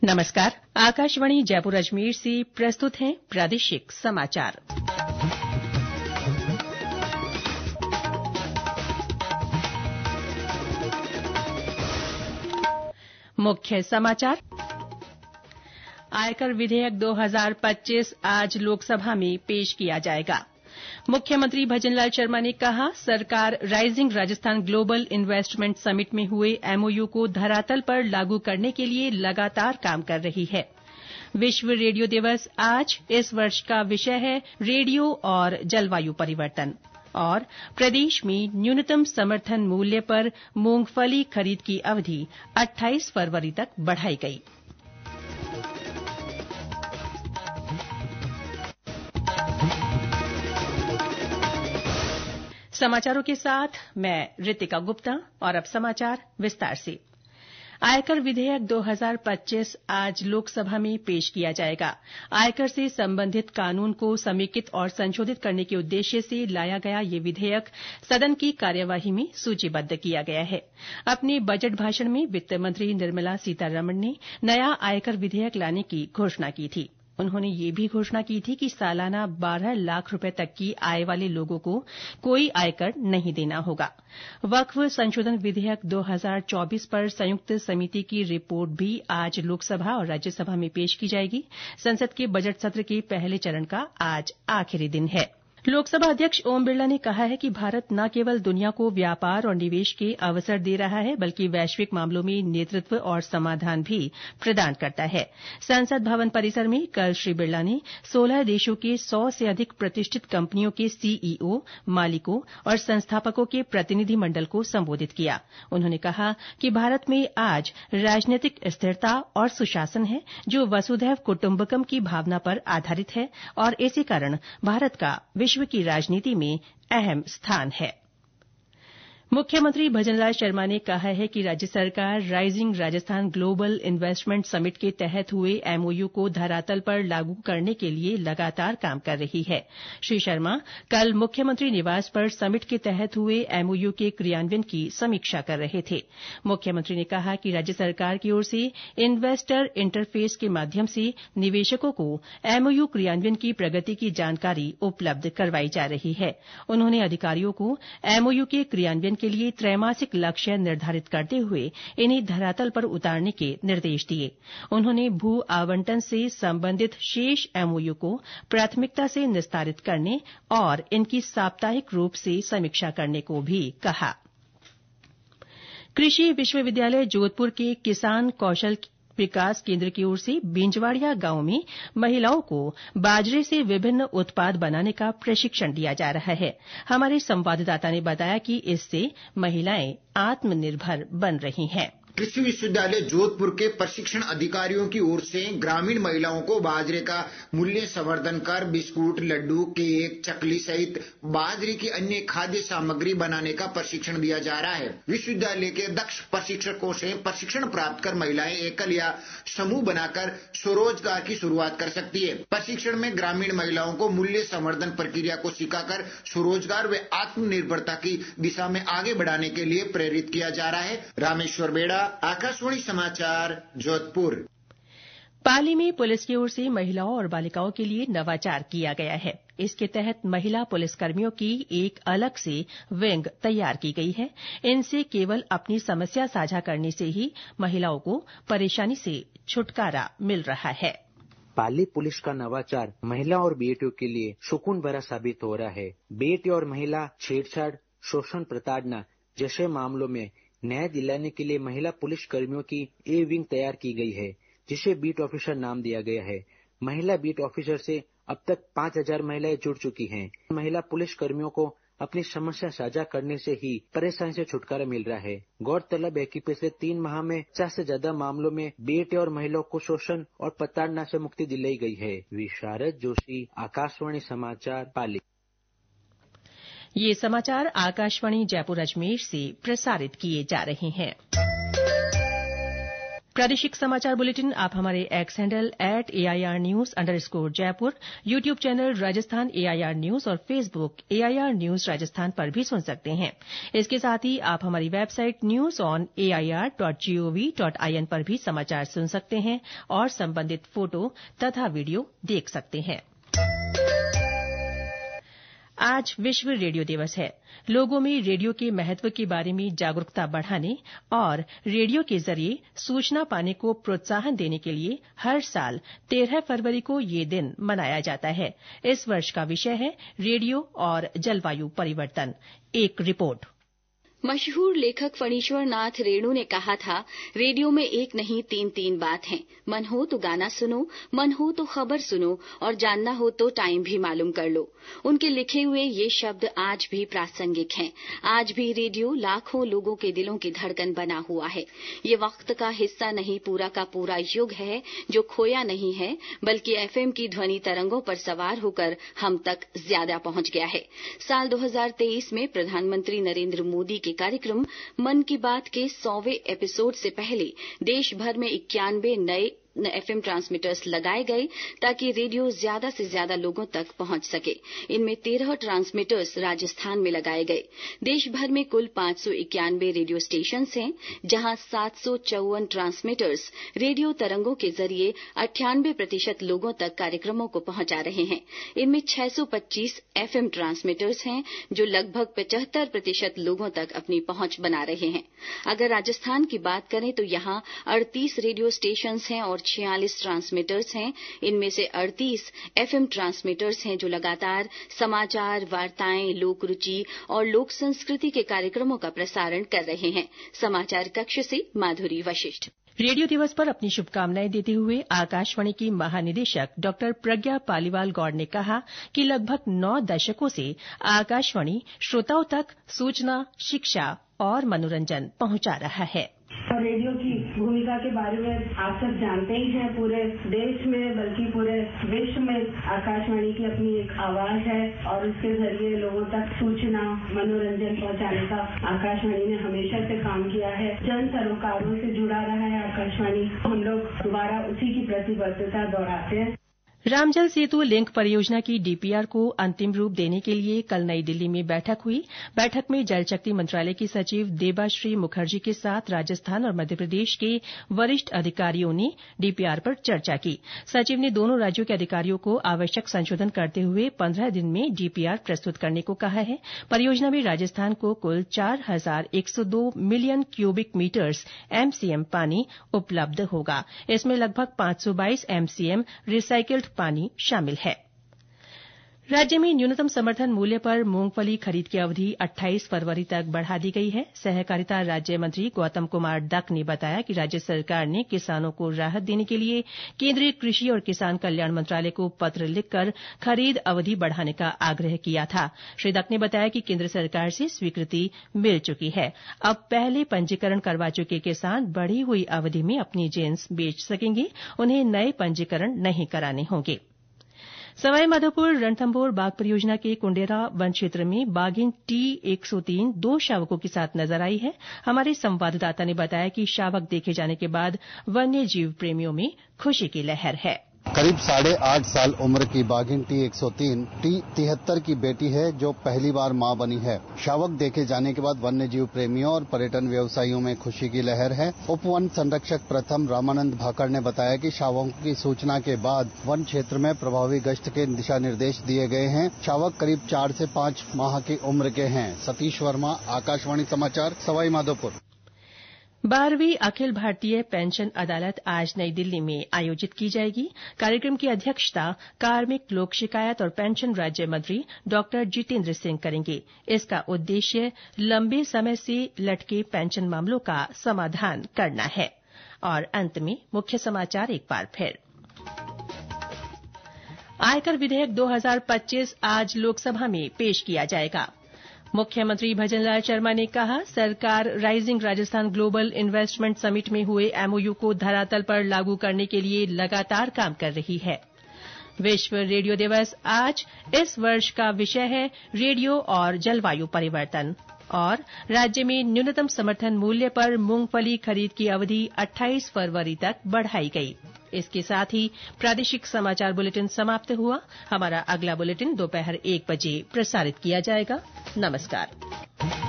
नमस्कार। आकाशवाणी जयपुर अजमेर से प्रस्तुत हैं प्रादेशिक समाचार। मुख्य समाचार। आयकर विधेयक 2025 आज लोकसभा में पेश किया जाएगा। मुख्यमंत्री भजनलाल शर्मा ने कहा, सरकार rising Rajasthan global investment summit में हुए एमओयू को धरातल पर लागू करने के लिए लगातार काम कर रही है। विश्व रेडियो दिवस आज। इस वर्ष का विषय है रेडियो और जलवायु परिवर्तन। और प्रदेश में न्यूनतम समर्थन मूल्य पर मूंगफली खरीद की अवधि 28 फरवरी तक बढ़ाई गई। समाचारों के साथ मैं रितिका गुप्ता। और अब समाचार विस्तार से। आयकर विधेयक 2025 आज लोकसभा में पेश किया जाएगा। आयकर से संबंधित कानून को समेकित और संशोधित करने के उद्देश्य से लाया गया ये विधेयक सदन की कार्यवाही में सूचीबद्ध किया गया है। अपने बजट भाषण में वित्त मंत्री निर्मला सीतारमण ने नया आयकर विधेयक लाने की घोषणा की थी। उन्होंने ये भी घोषणा की थी कि सालाना 12 लाख रुपए तक की आय वाले लोगों को कोई आयकर नहीं देना होगा। वक्फ संशोधन विधेयक 2024 पर संयुक्त समिति की रिपोर्ट भी आज लोकसभा और राज्यसभा में पेश की जाएगी। संसद के बजट सत्र के पहले चरण का आज आखिरी दिन है। लोकसभा अध्यक्ष ओम बिरला ने कहा है कि भारत न केवल दुनिया को व्यापार और निवेश के अवसर दे रहा है, बल्कि वैश्विक मामलों में नेतृत्व और समाधान भी प्रदान करता है। संसद भवन परिसर में कल श्री बिरला ने 16 देशों के 100 से अधिक प्रतिष्ठित कंपनियों के सीईओ, मालिकों और संस्थापकों के प्रतिनिधि मंडल को संबोधित किया। उन्होंने कहा कि भारत में आज राजनीतिक स्थिरता और सुशासन है, जो वसुधैव कुटुम्बकम की भावना पर आधारित है, और इसी कारण भारत का विश्व की राजनीति में अहम स्थान है। मुख्यमंत्री भजनलाल शर्मा ने कहा है कि राज्य सरकार rising Rajasthan global investment summit के तहत हुए एमओयू को धरातल पर लागू करने के लिए लगातार काम कर रही है। श्री शर्मा कल मुख्यमंत्री निवास पर समिट के तहत हुए एमओयू के क्रियान्वयन की समीक्षा कर रहे थे। मुख्यमंत्री ने कहा कि राज्य सरकार की ओर से इन्वेस्टर इंटरफेस के माध्यम से निवेशकों को एमओयू क्रियान्वयन की प्रगति की जानकारी उपलब्ध करवाई जा रही है। उन्होंने अधिकारियों को एमओयू के क्रियान्वयन के लिए त्रैमासिक लक्ष्य निर्धारित करते हुए इन्हें धरातल पर उतारने के निर्देश दिए। उन्होंने भू आवंटन से संबंधित शेष एमओयू को प्राथमिकता से निस्तारित करने और इनकी साप्ताहिक रूप से समीक्षा करने को भी कहा। कृषि विश्वविद्यालय जोधपुर के किसान कौशल विकास केंद्र की ओर से बिंजवाड़िया गांव में महिलाओं को बाजरे से विभिन्न उत्पाद बनाने का प्रशिक्षण दिया जा रहा है। हमारे संवाददाता ने बताया कि इससे महिलाएं आत्मनिर्भर बन रही हैं। कृषि विश्वविद्यालय जोधपुर के प्रशिक्षण अधिकारियों की ओर से ग्रामीण महिलाओं को बाजरे का मूल्य संवर्धन कर बिस्कुट, लड्डू, केक, चकली सहित बाजरे की अन्य खाद्य सामग्री बनाने का प्रशिक्षण दिया जा रहा है। विश्वविद्यालय के दक्ष प्रशिक्षकों से प्रशिक्षण प्राप्त कर महिलाएं एकल या समूह बनाकर स्वरोजगार की शुरुआत कर सकती है। प्रशिक्षण में ग्रामीण महिलाओं को मूल्य संवर्धन प्रक्रिया को सिखाकर स्वरोजगार व आत्मनिर्भरता की दिशा में आगे बढ़ाने के लिए प्रेरित किया जा रहा है। रामेश्वर बेड़ा, आकाशवाणी समाचार, जोधपुर। पाली में पुलिस की ओर से महिलाओं और बालिकाओं के लिए नवाचार किया गया है। इसके तहत महिला पुलिसकर्मियों की एक अलग से विंग तैयार की गई है। इनसे केवल अपनी समस्या साझा करने से ही महिलाओं को परेशानी से छुटकारा मिल रहा है। पाली पुलिस का नवाचार महिला और बेटियों के लिए सुकून भरा साबित हो रहा है। बेटी और महिला छेड़छाड़, शोषण, प्रताड़ना जैसे मामलों में न्याय दिलाने के लिए महिला पुलिस कर्मियों की ए विंग तैयार की गई है, जिसे बीट ऑफिसर नाम दिया गया है। महिला बीट ऑफिसर से अब तक 5000 महिलाएं जुड़ चुकी हैं। महिला पुलिस कर्मियों को अपनी समस्या साझा करने से ही परेशानी से छुटकारा मिल रहा है। गौरतलब है कि पिछले 3 माह में 50 से ज्यादा मामलों में बेटे और महिलाओं को शोषण और प्रताड़ना से मुक्ति दिलाई गई है। विशारद जोशी, आकाशवाणी समाचार, पाली। ये समाचार आकाशवाणी जयपुर अजमेर से प्रसारित किए जा रहे हैं। प्रादेशिक समाचार बुलेटिन आप हमारे एक्स हैंडल @AIRnews_जयपुर, YouTube channel Rajasthan AIR news और फेसबुक AIR न्यूज राजस्थान पर भी सुन सकते हैं। इसके साथ ही आप हमारी वेबसाइट newsonair.gov.in पर भी समाचार सुन सकते हैं और संबंधित फोटो तथा वीडियो देख सकते हैं। आज विश्व रेडियो दिवस है। लोगों में रेडियो के महत्व के बारे में जागरूकता बढ़ाने और रेडियो के जरिए सूचना पाने को प्रोत्साहन देने के लिए हर साल 13 फरवरी को ये दिन मनाया जाता है। इस वर्ष का विषय है रेडियो और जलवायु परिवर्तन। एक रिपोर्ट। मशहूर लेखक फणीश्वर नाथ रेणु ने कहा था, रेडियो में एक नहीं तीन बात है। मन हो तो गाना सुनो, मन हो तो खबर सुनो और जानना हो तो टाइम भी मालूम कर लो। उनके लिखे हुए ये शब्द आज भी प्रासंगिक हैं। आज भी रेडियो लाखों लोगों के दिलों की धड़कन बना हुआ है। ये वक्त का हिस्सा नहीं, पूरा का पूरा युग है जो खोया नहीं है, बल्कि एफएम की ध्वनि तरंगों पर सवार होकर हम तक ज्यादा पहुंच गया है। साल 2023 में प्रधानमंत्री नरेंद्र मोदी के कार्यक्रम मन की बात के 100वें एपिसोड से पहले देश भर में 91 नए एफएम ट्रांसमीटर्स लगाए गए ताकि रेडियो ज्यादा से ज्यादा लोगों तक पहुंच सके। इनमें 13 ट्रांसमीटर्स राजस्थान में लगाए गए। देश भर में कुल 591 रेडियो स्टेशन हैं, जहां 754 ट्रांसमीटर्स रेडियो तरंगों के जरिए 98% लोगों तक कार्यक्रमों को पहुंचा रहे हैं। इनमें 625 एफएम ट्रांसमीटर्स हैं, जो लगभग 75% लोगों तक अपनी पहुंच बना रहे हैं। अगर राजस्थान की बात करें तो यहां 38 रेडियो स्टेशन हैं और 46 ट्रांसमीटर्स हैं। इनमें से 38 एफएम ट्रांसमीटर्स हैं जो लगातार समाचार, वार्ताएं, लोक रुचि और लोक संस्कृति के कार्यक्रमों का प्रसारण कर रहे हैं। समाचार कक्ष से माधुरी वशिष्ठ। रेडियो दिवस पर अपनी शुभकामनाएं देते हुए आकाशवाणी की महानिदेशक डॉ प्रज्ञा पालीवाल गौड़ ने कहा कि लगभग 9 दशकों से आकाशवाणी श्रोताओं तक सूचना, शिक्षा और मनोरंजन पहुंचा रहा है। रेडियो की भूमिका के बारे में आप सब जानते ही हैं। पूरे देश में बल्कि पूरे विश्व में आकाशवाणी की अपनी एक आवाज है और उसके जरिए लोगों तक सूचना, मनोरंजन पहुंचाने का आकाशवाणी ने हमेशा से काम किया है। जन सरोकारों से जुड़ा रहा है आकाशवाणी। हम लोग दोबारा उसी की प्रतिबद्धता दोहराते हैं। रामजल सेतु लिंक परियोजना की डीपीआर को अंतिम रूप देने के लिए कल नई दिल्ली में बैठक हुई। बैठक में जल शक्ति मंत्रालय की सचिव देबाश्री मुखर्जी के साथ राजस्थान और मध्य प्रदेश के वरिष्ठ अधिकारियों ने डीपीआर पर चर्चा की। सचिव ने दोनों राज्यों के अधिकारियों को आवश्यक संशोधन करते हुए 15 दिन में डीपीआर प्रस्तुत करने को कहा है। परियोजना में राजस्थान को कुल 4102 मिलियन क्यूबिक मीटर्स एमसीएम पानी उपलब्ध होगा। इसमें लगभग 522 एमसीएम रिसाइकिल्ड पानी शामिल है। राज्य में न्यूनतम समर्थन मूल्य पर मूंगफली खरीद की अवधि 28 फरवरी तक बढ़ा दी गई है। सहकारिता राज्य मंत्री गौतम कुमार डक ने बताया कि राज्य सरकार ने किसानों को राहत देने के लिए केंद्रीय कृषि और किसान कल्याण मंत्रालय को पत्र लिखकर खरीद अवधि बढ़ाने का आग्रह किया था। श्री डक ने बताया कि केंद्र सरकार से स्वीकृति मिल चुकी है। अब पहले पंजीकरण करवा चुके किसान बढ़ी हुई अवधि में अपनी जिन्स बेच सकेंगे। उन्हें नए पंजीकरण नहीं कराने होंगे। सवाईमाधोपुर रणथंभौर बाघ परियोजना के कुंडेरा वन क्षेत्र में बाघिन T103 2 शावकों के साथ नजर आई है। हमारे संवाददाता ने बताया कि शावक देखे जाने के बाद वन्य जीव प्रेमियों में खुशी की लहर है। करीब 8.5 साल उम्र की बाघिन T103 T73 की बेटी है, जो पहली बार मां बनी है। शावक देखे जाने के बाद वन्य जीव प्रेमियों और पर्यटन व्यवसायियों में खुशी की लहर है। उप वन संरक्षक प्रथम रामानंद भाकड़ ने बताया कि शावकों की सूचना के बाद वन क्षेत्र में प्रभावी गश्त के दिशा निर्देश दिए गए हैं। शावक करीब 4 से 5 माह की उम्र के हैं। सतीश वर्मा, आकाशवाणी समाचार, सवाईमाधोपुर। 12वीं अखिल भारतीय पेंशन अदालत आज नई दिल्ली में आयोजित की जाएगी। कार्यक्रम की अध्यक्षता कार्मिक, लोक शिकायत और पेंशन राज्य मंत्री डॉ जितेंद्र सिंह करेंगे। इसका उद्देश्य लंबे समय से लटके पेंशन मामलों का समाधान करना है। और अंत में मुख्य समाचार एक बार फिर। आयकर विधेयक 2025 आज लोकसभा में पेश किया जाएगा। मुख्यमंत्री भजनलाल शर्मा ने कहा, सरकार rising Rajasthan global investment summit में हुए एमओयू को धरातल पर लागू करने के लिए लगातार काम कर रही है। विश्व रेडियो दिवस आज। इस वर्ष का विषय है रेडियो और जलवायु परिवर्तन। और राज्य में न्यूनतम समर्थन मूल्य पर मूंगफली खरीद की अवधि 28 फरवरी तक बढ़ाई गई। इसके साथ ही प्रादेशिक समाचार बुलेटिन समाप्त हुआ। हमारा अगला बुलेटिन दोपहर 1 बजे प्रसारित किया जाएगा। नमस्कार।